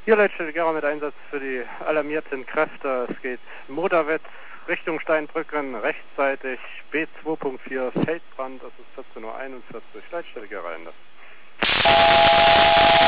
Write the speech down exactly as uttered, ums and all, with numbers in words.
Hier Leitstelle Gera mit Einsatz für die alarmierten Kräfte. Es geht Moderwitz Richtung Steinbrücken, rechtzeitig B zwei Punkt vier Feldbrand, das ist vierzehn Uhr einundvierzig, Leitstelle Gera Ende.